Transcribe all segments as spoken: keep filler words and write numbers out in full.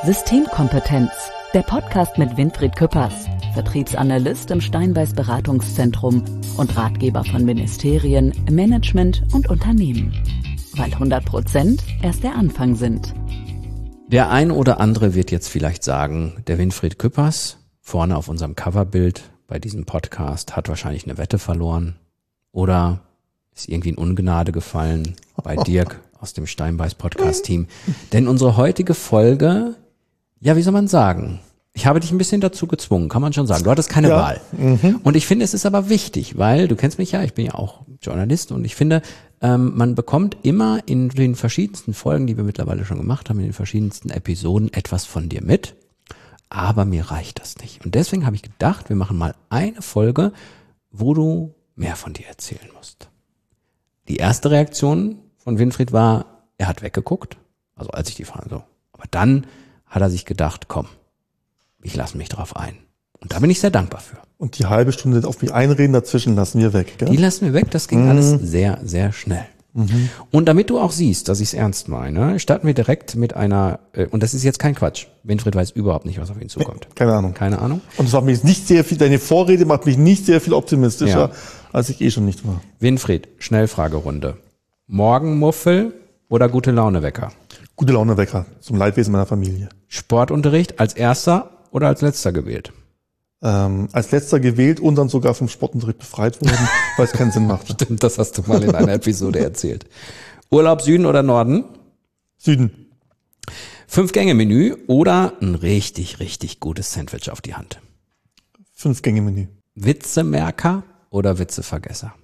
Systemkompetenz, der Podcast mit Winfried Küppers, Vertriebsanalyst im Steinbeiß Beratungszentrum und Ratgeber von Ministerien, Management und Unternehmen. Weil hundert Prozent erst der Anfang sind. Der ein oder andere wird jetzt vielleicht sagen, der Winfried Küppers, vorne auf unserem Coverbild bei diesem Podcast, hat wahrscheinlich eine Wette verloren oder ist irgendwie in Ungnade gefallen bei Dirk aus dem Steinbeiß Podcast-Team. Denn unsere heutige Folge, ja, wie soll man sagen, ich habe dich ein bisschen dazu gezwungen, kann man schon sagen. Du hattest keine ja. Wahl. Mhm. Und ich finde, es ist aber wichtig, weil du kennst mich ja, ich bin ja auch Journalist und ich finde, ähm, man bekommt immer in den verschiedensten Folgen, die wir mittlerweile schon gemacht haben, in den verschiedensten Episoden etwas von dir mit. Aber mir reicht das nicht. Und deswegen habe ich gedacht, wir machen mal eine Folge, wo du mehr von dir erzählen musst. Die erste Reaktion von Winfried war, er hat weggeguckt. Also als ich die Frage so. Aber dann hat er sich gedacht, komm, ich lasse mich drauf ein. Und da bin ich sehr dankbar für. Und die halbe Stunde auf mich einreden dazwischen lassen wir weg, gell? Die lassen wir weg, das ging mhm. alles sehr, sehr schnell. Mhm. Und damit du auch siehst, dass ich es ernst meine, starten wir direkt mit einer, äh, und das ist jetzt kein Quatsch, Winfried weiß überhaupt nicht, was auf ihn zukommt. Nee, keine Ahnung. Keine Ahnung. Und es macht mich nicht sehr viel, deine Vorrede macht mich nicht sehr viel optimistischer, ja. als ich eh schon nicht war. Winfried, Schnellfragerunde. Morgenmuffel oder gute Launewecker? Gute Launewecker, zum Leidwesen meiner Familie. Sportunterricht als erster oder als letzter gewählt? Ähm, als letzter gewählt und dann sogar vom Sportunterricht befreit worden, weil es keinen Sinn macht. Stimmt, das hast du mal in einer Episode erzählt. Urlaub Süden oder Norden? Süden. Fünf-Gänge-Menü oder ein richtig, richtig gutes Sandwich auf die Hand? Fünf-Gänge-Menü. Witzemerker oder Witzevergesser?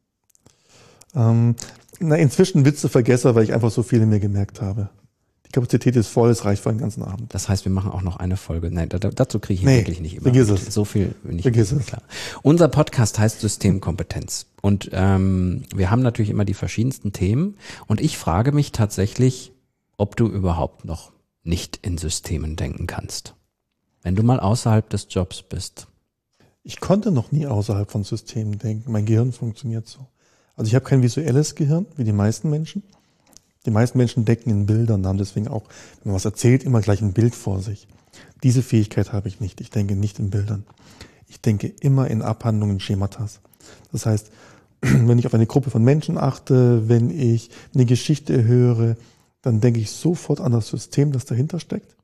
Ähm, na, inzwischen Witzevergesser, weil ich einfach so viele mir gemerkt habe. Die Kapazität ist voll, es reicht für einen ganzen Abend. Das heißt, wir machen auch noch eine Folge. Nein, da, dazu kriege ich nee, wirklich nicht immer. Vergiss es. So viel bin ich vergiss nicht es. Klar. Unser Podcast heißt Systemkompetenz. Und ähm, wir haben natürlich immer die verschiedensten Themen. Und ich frage mich tatsächlich, ob du überhaupt noch nicht in Systemen denken kannst. Wenn du mal außerhalb des Jobs bist. Ich konnte noch nie außerhalb von Systemen denken. Mein Gehirn funktioniert so. Also ich habe kein visuelles Gehirn, wie die meisten Menschen. Die meisten Menschen denken in Bildern, haben deswegen auch, wenn man was erzählt, immer gleich ein Bild vor sich. Diese Fähigkeit habe ich nicht. Ich denke nicht in Bildern. Ich denke immer in Abhandlungen, Schematas. Das heißt, wenn ich auf eine Gruppe von Menschen achte, wenn ich eine Geschichte höre, dann denke ich sofort an das System, das dahinter steckt.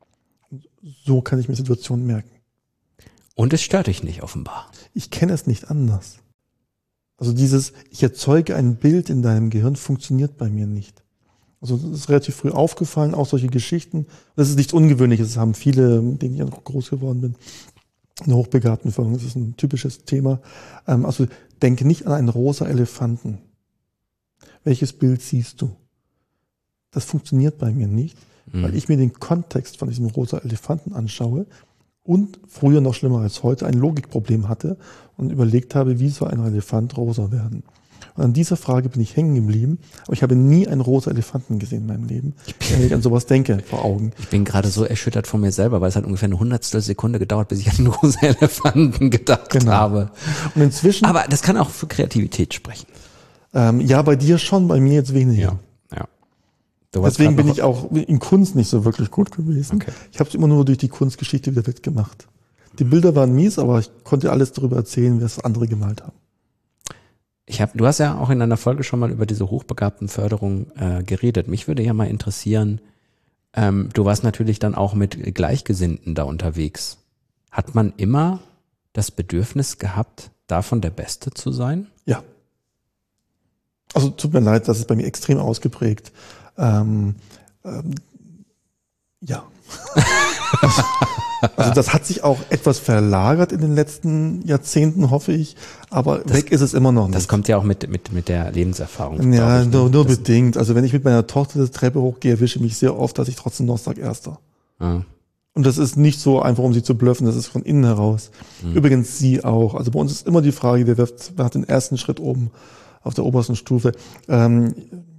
So kann ich mir Situationen merken. Und es stört dich nicht, offenbar. Ich kenne es nicht anders. Also dieses, ich erzeuge ein Bild in deinem Gehirn, funktioniert bei mir nicht. Also das ist relativ früh aufgefallen, auch solche Geschichten. Das ist nichts Ungewöhnliches, das haben viele, mit denen ich auch groß geworden bin, in der hochbegabten Förderung, das ist ein typisches Thema. Also denke nicht an einen rosa Elefanten. Welches Bild siehst du? Das funktioniert bei mir nicht, mhm. weil ich mir den Kontext von diesem rosa Elefanten anschaue und früher noch schlimmer als heute ein Logikproblem hatte und überlegt habe, wie soll ein Elefant rosa werden? Und an dieser Frage bin ich hängen geblieben, aber ich habe nie einen rosa Elefanten gesehen in meinem Leben, wenn ich an sowas denke, vor Augen. Ich bin gerade so erschüttert von mir selber, weil es hat ungefähr eine Hundertstel Sekunde gedauert, bis ich an den rosa Elefanten gedacht genau. habe. Und inzwischen. Aber das kann auch für Kreativität sprechen. Ähm, ja, bei dir schon, bei mir jetzt weniger. Ja, ja. Deswegen bin ich auch in Kunst nicht so wirklich gut gewesen. Okay. Ich habe es immer nur durch die Kunstgeschichte wieder weggemacht. Die Bilder waren mies, aber ich konnte alles darüber erzählen, was andere gemalt haben. Ich hab, du hast ja auch in einer Folge schon mal über diese hochbegabten Förderung äh, geredet. Mich würde ja mal interessieren, ähm, du warst natürlich dann auch mit Gleichgesinnten da unterwegs. Hat man immer das Bedürfnis gehabt, davon der Beste zu sein? Ja. Also tut mir leid, das ist bei mir extrem ausgeprägt. Ähm, ähm, ja. Also das hat sich auch etwas verlagert in den letzten Jahrzehnten, hoffe ich, aber das, weg ist es immer noch nicht. Das kommt ja auch mit mit mit der Lebenserfahrung. Ja, ich, nur, nur bedingt. Also wenn ich mit meiner Tochter die Treppe hochgehe, erwische ich mich sehr oft, dass ich trotzdem noch sage Erster. Ah. Und das ist nicht so einfach, um sie zu bluffen, das ist von innen heraus. Mhm. Übrigens sie auch. Also bei uns ist immer die Frage, wer, wirft, wer hat den ersten Schritt oben auf der obersten Stufe. Ähm,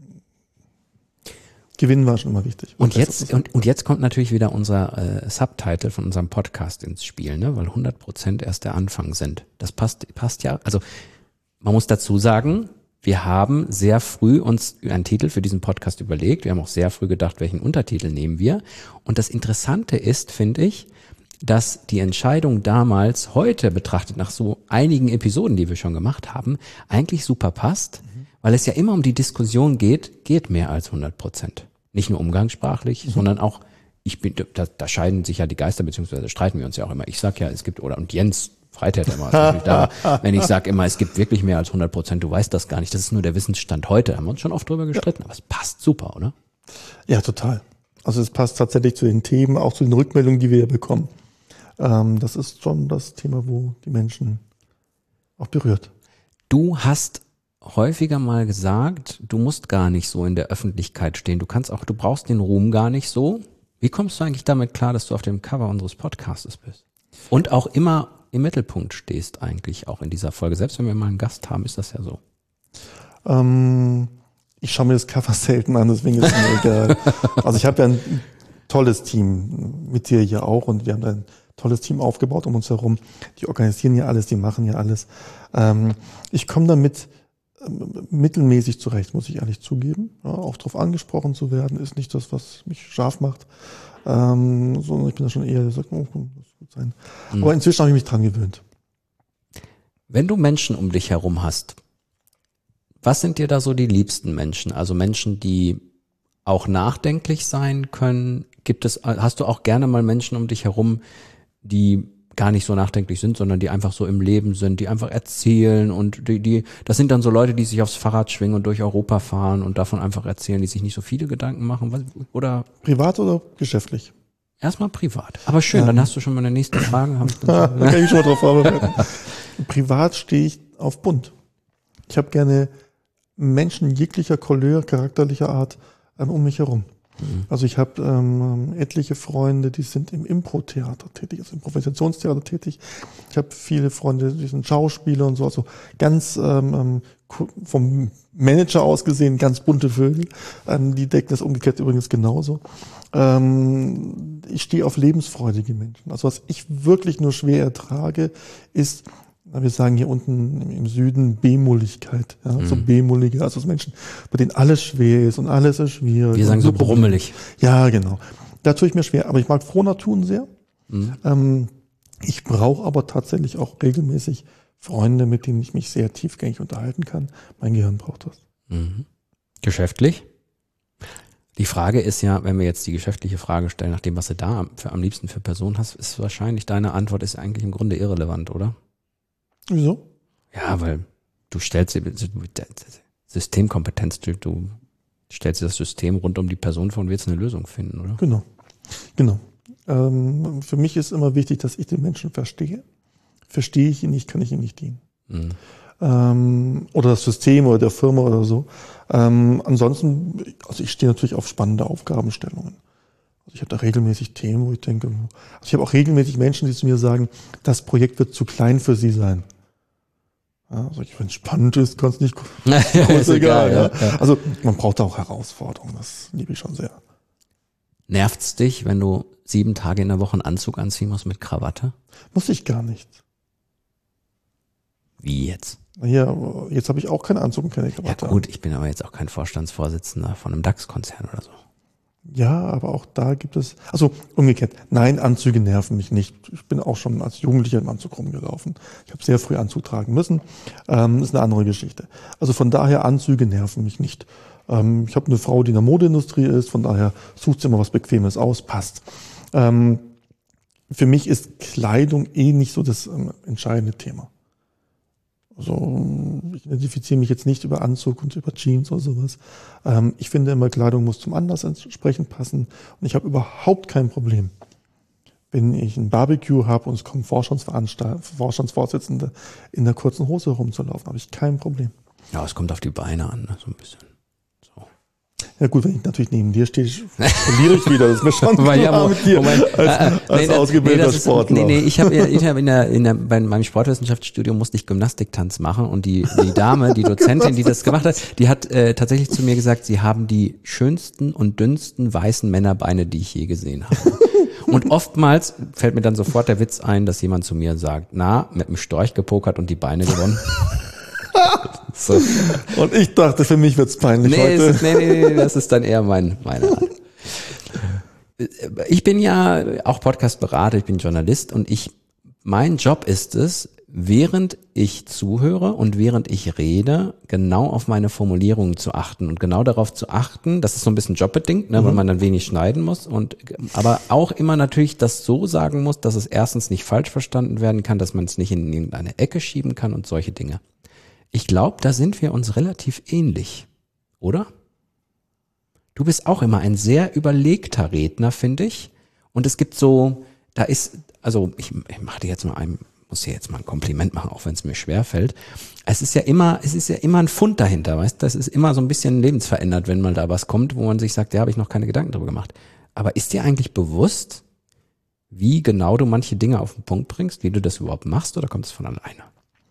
Gewinnen war schon immer wichtig. Und jetzt, und, und jetzt kommt natürlich wieder unser äh, Subtitle von unserem Podcast ins Spiel, ne? Weil hundert Prozent erst der Anfang sind. Das passt, passt ja, also man muss dazu sagen, wir haben sehr früh uns einen Titel für diesen Podcast überlegt. Wir haben auch sehr früh gedacht, welchen Untertitel nehmen wir. Und das Interessante ist, finde ich, dass die Entscheidung damals, heute betrachtet nach so einigen Episoden, die wir schon gemacht haben, eigentlich super passt, mhm. weil es ja immer um die Diskussion geht, geht mehr als hundert Prozent. Nicht nur umgangssprachlich, mhm. sondern auch, ich bin, da, da scheiden sich ja die Geister, beziehungsweise streiten wir uns ja auch immer. Ich sag ja, es gibt, oder und Jens Freität immer, da, wenn ich sage immer, es gibt wirklich mehr als hundert Prozent, du weißt das gar nicht, das ist nur der Wissensstand heute, haben wir uns schon oft drüber gestritten, ja. aber es passt super, oder? Ja, total. Also es passt tatsächlich zu den Themen, auch zu den Rückmeldungen, die wir bekommen. Ähm, das ist schon das Thema, wo die Menschen auch berührt. Du hast häufiger mal gesagt, du musst gar nicht so in der Öffentlichkeit stehen, du kannst auch, du brauchst den Ruhm gar nicht so. Wie kommst du eigentlich damit klar, dass du auf dem Cover unseres Podcasts bist? Und auch immer im Mittelpunkt stehst eigentlich auch in dieser Folge. Selbst wenn wir mal einen Gast haben, ist das ja so. Ähm, ich schaue mir das Cover selten an, deswegen ist es mir egal. Also ich habe ja ein tolles Team, mit dir hier auch, und wir haben ein tolles Team aufgebaut um uns herum. Die organisieren ja alles, die machen ja alles. Ähm, ich komme damit ähm, mittelmäßig zurecht, muss ich ehrlich zugeben. Ja, auch darauf angesprochen zu werden, ist nicht das, was mich scharf macht. Ähm, sondern ich bin da schon eher, der sagt, oh, das muss gut sein. Mhm. Aber inzwischen habe ich mich dran gewöhnt. Wenn du Menschen um dich herum hast, was sind dir da so die liebsten Menschen? Also Menschen, die auch nachdenklich sein können. Gibt es, hast du auch gerne mal Menschen um dich herum, die gar nicht so nachdenklich sind, sondern die einfach so im Leben sind, die einfach erzählen und die, die, das sind dann so Leute, die sich aufs Fahrrad schwingen und durch Europa fahren und davon einfach erzählen, die sich nicht so viele Gedanken machen, oder? Privat oder geschäftlich? Erstmal privat. Aber schön, ja. Dann hast du schon mal eine nächste Frage. Da kann ich schon mal drauf vorbereiten. Privat stehe ich auf bunt. Ich habe gerne Menschen jeglicher Couleur, charakterlicher Art ähm, um mich herum. Also ich habe ähm, etliche Freunde, die sind im Impro-Theater tätig, also im Improvisationstheater tätig. Ich habe viele Freunde, die sind Schauspieler und so, also ganz ähm, vom Manager aus gesehen ganz bunte Vögel. Ähm, die decken das umgekehrt übrigens genauso. Ähm, ich stehe auf lebensfreudige Menschen. Also was ich wirklich nur schwer ertrage, ist, wir sagen hier unten im Süden Bemulligkeit, ja, mhm. so Bemullige, also Menschen, bei denen alles schwer ist und alles ist schwierig. Wir sagen so brummelig. Ja, genau. Da tue ich mir schwer, aber ich mag Frohnaturen sehr. Mhm. Ähm, ich brauche aber tatsächlich auch regelmäßig Freunde, mit denen ich mich sehr tiefgängig unterhalten kann. Mein Gehirn braucht das. Mhm. Geschäftlich? Die Frage ist ja, wenn wir jetzt die geschäftliche Frage stellen, nach dem, was du da für, am liebsten für Personen hast, ist wahrscheinlich deine Antwort ist eigentlich im Grunde irrelevant, oder? Wieso? Ja, weil du stellst Systemkompetenz, du, du stellst das System rund um die Person vor und willst eine Lösung finden, oder? Genau, genau. Ähm, für mich ist immer wichtig, dass ich den Menschen verstehe. Verstehe ich ihn nicht, kann ich ihm nicht dienen. Mhm. Ähm, oder das System oder der Firma oder so. Ähm, ansonsten, also ich stehe natürlich auf spannende Aufgabenstellungen. Also ich habe da regelmäßig Themen, wo ich denke, also ich habe auch regelmäßig Menschen, die zu mir sagen, das Projekt wird zu klein für sie sein. Ja, also wenn es spannend ist, kann es nicht ist egal. Ja. Ja. Also man braucht auch Herausforderungen, das liebe ich schon sehr. Nervt's dich, wenn du sieben Tage in der Woche einen Anzug anziehen musst mit Krawatte? Muss ich gar nicht. Wie jetzt? Ja, jetzt habe ich auch keinen Anzug und keine Krawatte. Ja gut, ich bin aber jetzt auch kein Vorstandsvorsitzender von einem DAX-Konzern oder so. Ja, aber auch da gibt es, also umgekehrt, nein, Anzüge nerven mich nicht. Ich bin auch schon als Jugendlicher im Anzug rumgelaufen. Ich habe sehr früh Anzug tragen müssen. Ähm, ist eine andere Geschichte. Also von daher, Anzüge nerven mich nicht. Ähm, ich habe eine Frau, die in der Modeindustrie ist, von daher sucht sie immer was Bequemes aus, passt. Ähm, für mich ist Kleidung eh nicht so das ähm, entscheidende Thema. Also ich identifiziere mich jetzt nicht über Anzug und über Jeans oder sowas. Ähm, ich finde immer, Kleidung muss zum Anlass entsprechend passen. Und ich habe überhaupt kein Problem, wenn ich ein Barbecue habe und es kommen Vorstandsvorsitzende in der kurzen Hose rumzulaufen. Habe ich kein Problem. Ja, es kommt auf die Beine an, ne? So ein bisschen. So. Ja gut, wenn ich natürlich neben dir stehe, verliere ich wieder. Das ist mir schon klar ja, mit dir Moment, als, äh, als nee, ausgebildeter nee, ist, Sportler. Nee, nee, ich habe ich hab in der, in der, bei meinem Sportwissenschaftsstudium musste ich Gymnastiktanz machen und die, die Dame, die Dozentin, die das gemacht hat, die hat äh, tatsächlich zu mir gesagt, sie haben die schönsten und dünnsten weißen Männerbeine, die ich je gesehen habe. Und oftmals fällt mir dann sofort der Witz ein, dass jemand zu mir sagt, na, mit dem Storch gepokert und die Beine gewonnen. So. Und ich dachte, für mich wird's peinlich Nee, heute. ist, nee, nee, nee, das ist dann eher mein, meine Art. Ich bin ja auch Podcast-Berater, ich bin Journalist und ich, mein Job ist es, während ich zuhöre und während ich rede, genau auf meine Formulierungen zu achten und genau darauf zu achten, das ist so ein bisschen jobbedingt, ne, mhm. weil man dann wenig schneiden muss und aber auch immer natürlich das so sagen muss, dass es erstens nicht falsch verstanden werden kann, dass man es nicht in irgendeine Ecke schieben kann und solche Dinge. Ich glaube, da sind wir uns relativ ähnlich, oder? Du bist auch immer ein sehr überlegter Redner, finde ich. Und es gibt so, da ist, also ich, ich mache dir jetzt mal ein, muss dir jetzt mal ein Kompliment machen, auch wenn es mir schwerfällt. Es ist ja immer, es ist ja immer ein Fund dahinter, weißt du? Das ist immer so ein bisschen lebensverändert, wenn mal da was kommt, wo man sich sagt, ja, habe ich noch keine Gedanken drüber gemacht. Aber ist dir eigentlich bewusst, wie genau du manche Dinge auf den Punkt bringst, wie du das überhaupt machst, oder kommt es von alleine?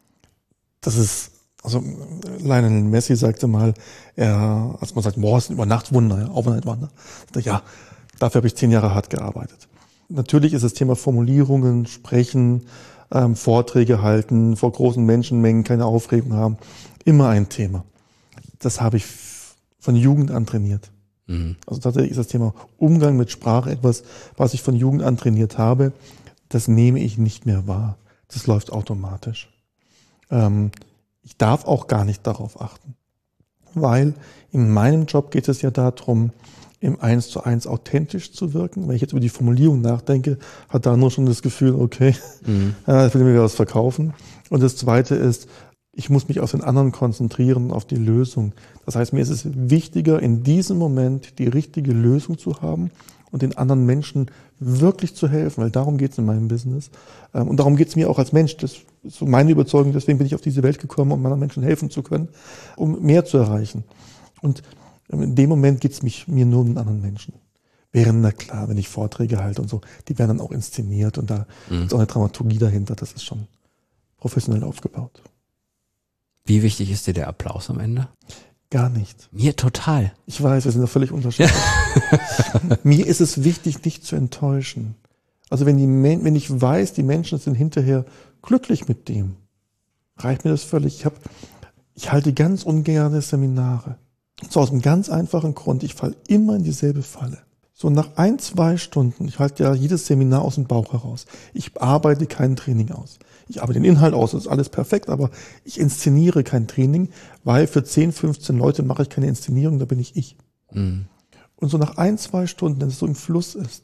Das ist, also Lionel Messi sagte mal, er, als man sagt, boah, ist ein Übernachtwunder, ja, Overnight-Wonder, ja, dafür habe ich zehn Jahre hart gearbeitet. Natürlich ist das Thema Formulierungen, Sprechen, ähm, Vorträge halten, vor großen Menschenmengen keine Aufregung haben, immer ein Thema. Das habe ich von Jugend an trainiert. Mhm. Also tatsächlich ist das Thema Umgang mit Sprache etwas, was ich von Jugend an trainiert habe. Das nehme ich nicht mehr wahr. Das läuft automatisch. Ähm, ich darf auch gar nicht darauf achten, weil in meinem Job geht es ja darum, im Eins zu Eins authentisch zu wirken. Wenn ich jetzt über die Formulierung nachdenke, hat da nur schon das Gefühl, okay, mhm. äh, ich will mir was verkaufen. Und das Zweite ist, ich muss mich auf den anderen konzentrieren, auf die Lösung. Das heißt, mir ist es wichtiger, in diesem Moment die richtige Lösung zu haben und den anderen Menschen wirklich zu helfen, weil darum geht es in meinem Business. Und darum geht es mir auch als Mensch. Das ist so meine Überzeugung, deswegen bin ich auf diese Welt gekommen, um anderen Menschen helfen zu können, um mehr zu erreichen. Und in dem Moment geht es mich mir nur um den anderen Menschen. Während, na klar, wenn ich Vorträge halte und so, die werden dann auch inszeniert und da mhm. ist auch eine Dramaturgie dahinter, das ist schon professionell aufgebaut. Wie wichtig ist dir der Applaus am Ende? Gar nicht. Mir total. Ich weiß, wir sind da völlig unterschiedlich. Mir ist es wichtig, nicht zu enttäuschen. Also wenn, die Men- wenn ich weiß, die Menschen sind hinterher glücklich mit dem, reicht mir das völlig. Ich, hab, ich halte ganz ungerne Seminare. So aus einem ganz einfachen Grund, ich falle immer in dieselbe Falle. So nach ein, zwei Stunden, ich halte ja jedes Seminar aus dem Bauch heraus. Ich arbeite kein Training aus. Ich arbeite den Inhalt aus, das ist alles perfekt, aber ich inszeniere kein Training, weil für zehn, fünfzehn Leute mache ich keine Inszenierung, da bin ich ich. Mhm. Und so nach ein, zwei Stunden, wenn es so im Fluss ist,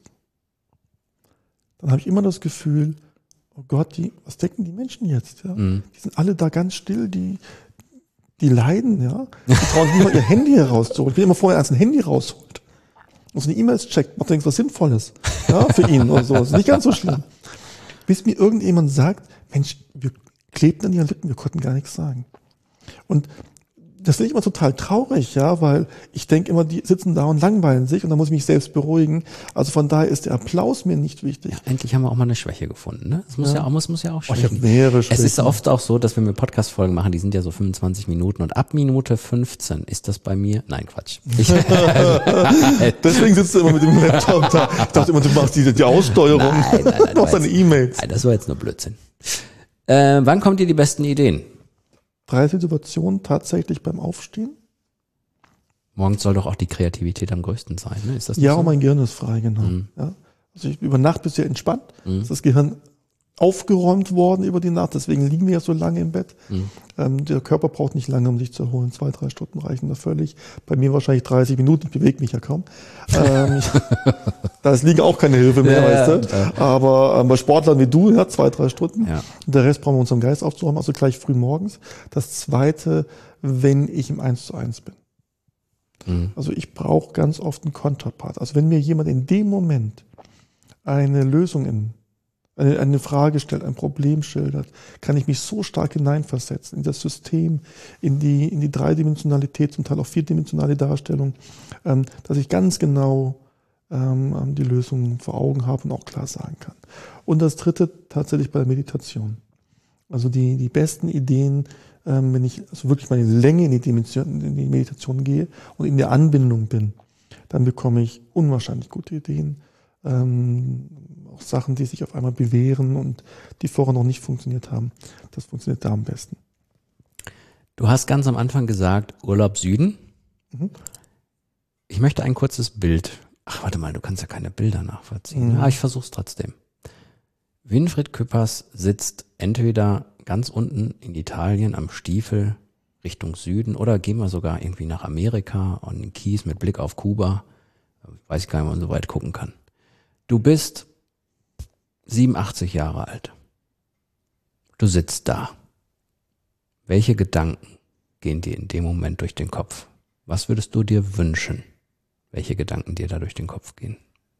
dann habe ich immer das Gefühl, oh Gott, die, was denken die Menschen jetzt? Ja? Mhm. Die sind alle da ganz still, die Die leiden, ja. Die trauen sich nicht mal ihr Handy herauszuholen. Ich will immer vorher erst ein Handy rausholt. Und so eine E-Mails checkt, macht irgendwas Sinnvolles. Ja, für ihn oder so. Das ist nicht ganz so schlimm. Bis mir irgendjemand sagt, Mensch, wir klebten an ihren Lippen, wir konnten gar nichts sagen. Und das finde ich immer total traurig, ja, weil ich denke immer, die sitzen da und langweilen sich und dann muss ich mich selbst beruhigen. Also von daher ist der Applaus mir nicht wichtig. Ja, endlich haben wir auch mal eine Schwäche gefunden, ne? Das muss ja, ja auch, muss, muss ja auch schwächen. Oh, ich habe mehrere Schwächen. Es ist oft auch so, dass wenn wir Podcast-Folgen machen, die sind ja so fünfundzwanzig Minuten und ab Minute fünfzehn ist das bei mir, nein, Quatsch. Ich, Deswegen sitzt du immer mit dem Laptop da. Ich dachte immer, du machst die, die Aussteuerung. Nein, nein, nein. Du machst deine E-Mails. Nein, das war jetzt nur Blödsinn. Äh, wann kommt dir die besten Ideen? Drei Situationen tatsächlich beim Aufstehen. Morgens soll doch auch die Kreativität am größten sein, ne? Ist das ja, so? Und mein Gehirn ist frei, genau. Mhm. Ja. Also ich, über Nacht bist du ja entspannt. Mhm. Ist das Gehirn aufgeräumt worden über die Nacht, deswegen liegen wir ja so lange im Bett. Mhm. Ähm, der Körper braucht nicht lange, um sich zu erholen. Zwei, drei Stunden reichen da völlig. Bei mir wahrscheinlich dreißig Minuten, ich bewege mich ja kaum. Ähm, da liegen auch keine Hilfe mehr, ja, weißt du. Ja. Aber ähm, bei Sportlern wie du, ja, zwei, drei Stunden. Ja. Und der Rest brauchen wir unseren Geist aufzuräumen, also gleich früh morgens. Das Zweite, wenn ich im Eins zu Eins bin. Mhm. Also ich brauche ganz oft einen Konterpart. Also wenn mir jemand in dem Moment eine Lösung in Eine, eine Frage stellt, ein Problem schildert, kann ich mich so stark hineinversetzen in das System, in die, in die Dreidimensionalität, zum Teil auch vierdimensionale Darstellung, ähm, dass ich ganz genau ähm, die Lösung vor Augen habe und auch klar sagen kann. Und das Dritte tatsächlich bei der Meditation. Also die, die besten Ideen, ähm, wenn ich also wirklich meine Länge in die, Dimension, in die Meditation gehe und in der Anbindung bin, dann bekomme ich unwahrscheinlich gute Ideen. Ähm, auch Sachen, die sich auf einmal bewähren und die vorher noch nicht funktioniert haben. Das funktioniert da am besten. Du hast ganz am Anfang gesagt, Urlaub Süden. Mhm. Ich möchte ein kurzes Bild. Ach, warte mal, du kannst ja keine Bilder nachvollziehen. Mhm. Ja, ich versuch's trotzdem. Winfried Küppers sitzt entweder ganz unten in Italien am Stiefel Richtung Süden oder gehen wir sogar irgendwie nach Amerika und in Kies mit Blick auf Kuba. Weiß ich gar nicht, ob man so weit gucken kann. Du bist siebenundachtzig Jahre alt. Du sitzt da. Welche Gedanken gehen dir in dem Moment durch den Kopf? Was würdest du dir wünschen? Welche Gedanken dir da durch den Kopf gehen?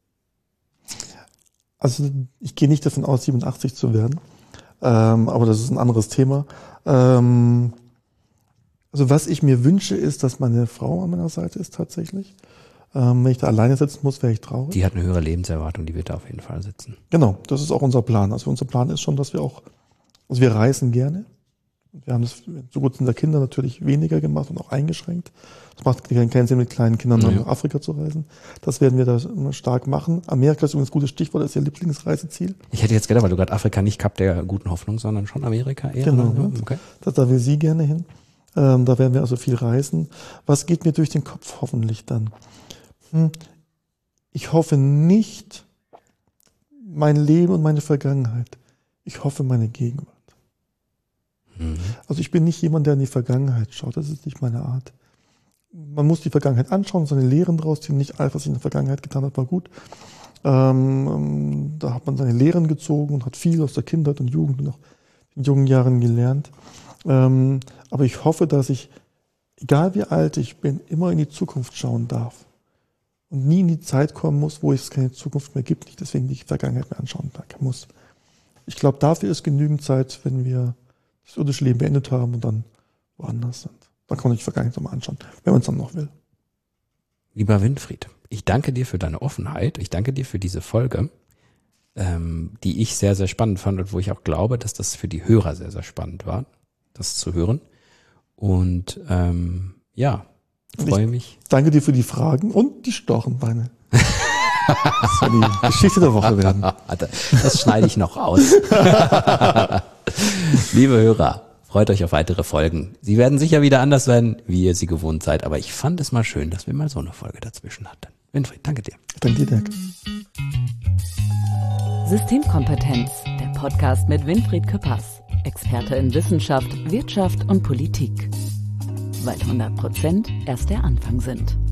Also ich gehe nicht davon aus, siebenundachtzig zu werden, ähm, aber das ist ein anderes Thema. Ähm, also was ich mir wünsche, ist, dass meine Frau an meiner Seite ist tatsächlich. Ähm, wenn ich da alleine sitzen muss, wäre ich traurig. Die hat eine höhere Lebenserwartung, die wird da auf jeden Fall sitzen. Genau, das ist auch unser Plan. Also unser Plan ist schon, dass wir auch, also wir reisen gerne. Wir haben das so gut in der Kinder natürlich weniger gemacht und auch eingeschränkt. Es macht keinen Sinn, mit kleinen Kindern Ja. nach Afrika zu reisen. Das werden wir da stark machen. Amerika ist übrigens ein gutes Stichwort, das ist ihr Lieblingsreiseziel. Ich hätte jetzt gedacht, weil du gerade Afrika nicht Kap der guten Hoffnung, sondern schon Amerika eher. Genau, oder? ne? Okay. Da, da will sie gerne hin. Ähm, da werden wir also viel reisen. Was geht mir durch den Kopf hoffentlich dann? Hm. Ich hoffe nicht mein Leben und meine Vergangenheit. Ich hoffe meine Gegenwart. Mhm. Also ich bin nicht jemand, der in die Vergangenheit schaut. Das ist nicht meine Art. Man muss die Vergangenheit anschauen, seine Lehren draus ziehen. Nicht alles, was ich in der Vergangenheit getan habe, war gut. Ähm, da hat man seine Lehren gezogen und hat viel aus der Kindheit und Jugend und auch in jungen Jahren gelernt. Ähm, aber ich hoffe, dass ich, egal wie alt ich bin, immer in die Zukunft schauen darf. Und nie in die Zeit kommen muss, wo es keine Zukunft mehr gibt. Nicht deswegen die Vergangenheit mehr anschauen muss. Ich glaube, dafür ist genügend Zeit, wenn wir das irdische Leben beendet haben und dann woanders sind. Dann kann man sich die Vergangenheit nochmal anschauen, wenn man es dann noch will. Lieber Winfried, ich danke dir für deine Offenheit. Ich danke dir für diese Folge, ähm, die ich sehr, sehr spannend fand und wo ich auch glaube, dass das für die Hörer sehr, sehr spannend war, das zu hören. Und ähm, ja, freue mich. Danke dir für die Fragen und die Storchenbeine. Das soll die Geschichte der Woche werden. Das schneide ich noch aus. Liebe Hörer, freut euch auf weitere Folgen. Sie werden sicher wieder anders werden, wie ihr sie gewohnt seid. Aber ich fand es mal schön, dass wir mal so eine Folge dazwischen hatten. Winfried, danke dir. Danke dir, Dirk. Systemkompetenz, der Podcast mit Winfried Küppers, Experte in Wissenschaft, Wirtschaft und Politik. Weil hundert Prozent erst der Anfang sind.